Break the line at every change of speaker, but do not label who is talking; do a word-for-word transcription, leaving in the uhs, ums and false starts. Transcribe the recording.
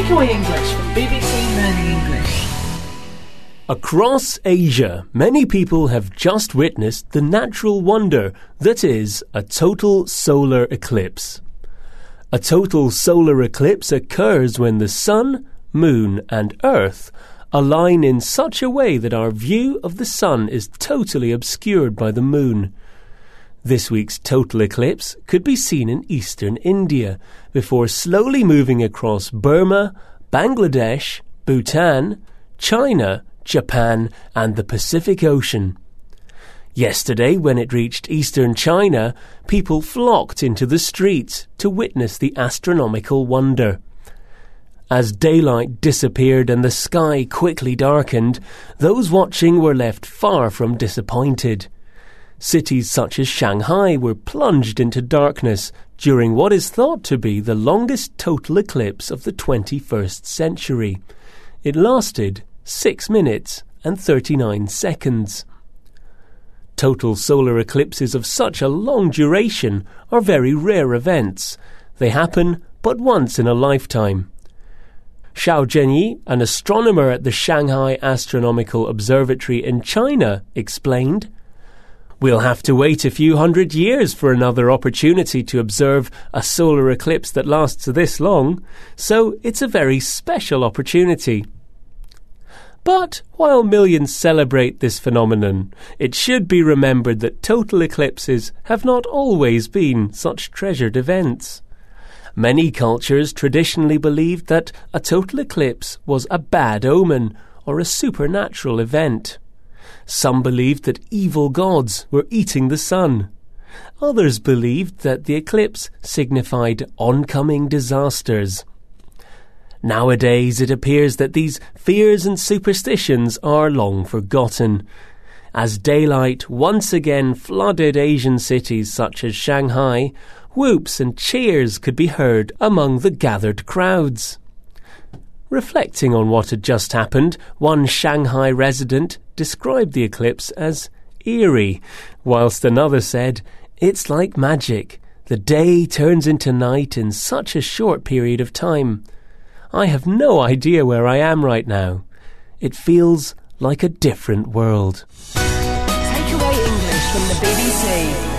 Takeaway English from B B C Learning English.
Across Asia, many people have just witnessed the natural wonder that is a total solar eclipse. A total solar eclipse occurs when the sun, moon and earth align in such a way that our view of the sun is totally obscured by the moon. This week's total eclipse could be seen in eastern India before slowly moving across Burma, Bangladesh, Bhutan, China, Japan and the Pacific Ocean. Yesterday, when it reached eastern China, people flocked into the streets to witness the astronomical wonder. As daylight disappeared and the sky quickly darkened, those watching were left far from disappointed. Cities such as Shanghai were plunged into darkness during what is thought to be the longest total eclipse of the twenty-first century. It lasted six minutes and thirty-nine seconds. Total solar eclipses of such a long duration are very rare events. They happen but once in a lifetime. Xiao Zhenyi, an astronomer at the Shanghai Astronomical Observatory in China, explained, "We'll have to wait a few hundred years for another opportunity to observe a solar eclipse that lasts this long, so it's a very special opportunity." But while millions celebrate this phenomenon, it should be remembered that total eclipses have not always been such treasured events. Many cultures traditionally believed that a total eclipse was a bad omen or a supernatural event. Some believed that evil gods were eating the sun. Others believed that the eclipse signified oncoming disasters. Nowadays, it appears that these fears and superstitions are long forgotten. As daylight once again flooded Asian cities such as Shanghai, whoops and cheers could be heard among the gathered crowds. Reflecting on what had just happened, one Shanghai resident described the eclipse as eerie, whilst another said, "It's like magic. The day turns into night in such a short period of time. I have no idea where I am right now. It feels like a different world."
Takeaway English from the B B C.